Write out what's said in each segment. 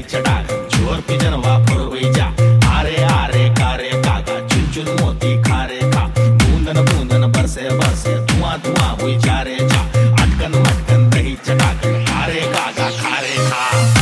चटाक जोर पिजनवा फुरवई जा आरे आरे कारे काका चुन चुन मोती खारे खा बूंदन बूंदन बरसे बरसे धुआं धुआं हुई जारे जा अटकन मटकन दही चटाक खारे काका खारे खा।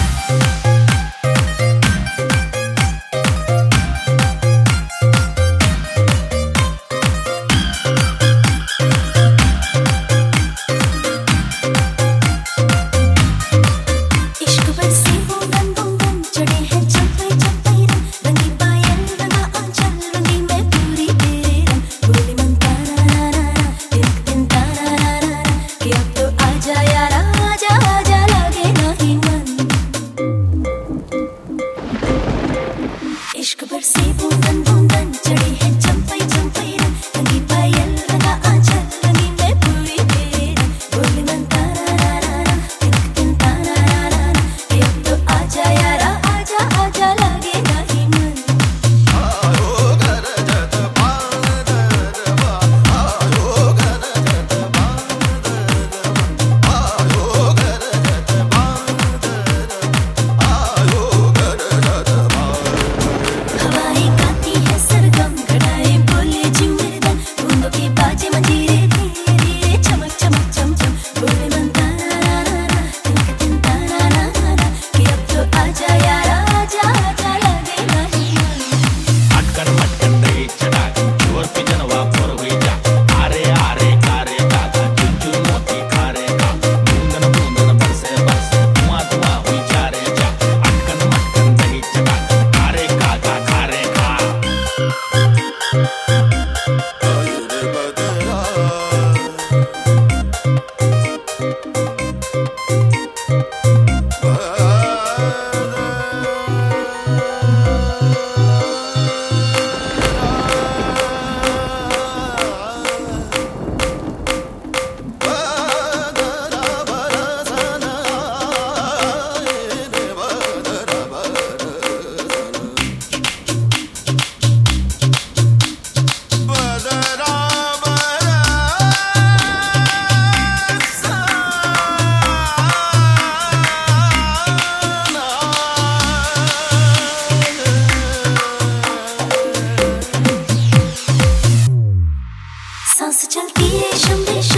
इश्क बरसे बूंदन बूंदन चढ़े हैं चंपई चंपई रंग रंगी पायल लगा आंचल रंगी मैं पूरी तेरे रंग बोली मन तारा रा रा तिनक तिन तारा रा रा रा अब तो आजा यारा आजा आजा लगे नहीं मन आयो घर जत बादरवा आयो घर जत बादरवा आयो घर जत बादरवा आयो घर जत हवाएं गाती है सरगम घड़ाएं बोले जुमरदन बूंदों के बाजे मंजीरे धीरे धीरे चमक चमक चम चम बोले मन तारा रा रा रा तिनक तिन तारा रा रा रा कि अब तो आजा यारा आजा आजा लगे नहीं मन अटकन मटकन दही चटाक जोर पिजनवा फुरवई जा आरे आरे कारे काका चुन चुन मोती खारे खा बूंदन बूंदन बरसे बरसे धुआं धुआं हुई जारे जा अटकन मटकन दही चटाक खारे काका खारे खा। आयो रे बदरा बदरा बरसना रे बदरा बरसना बदरा सांस चलती है शम्बे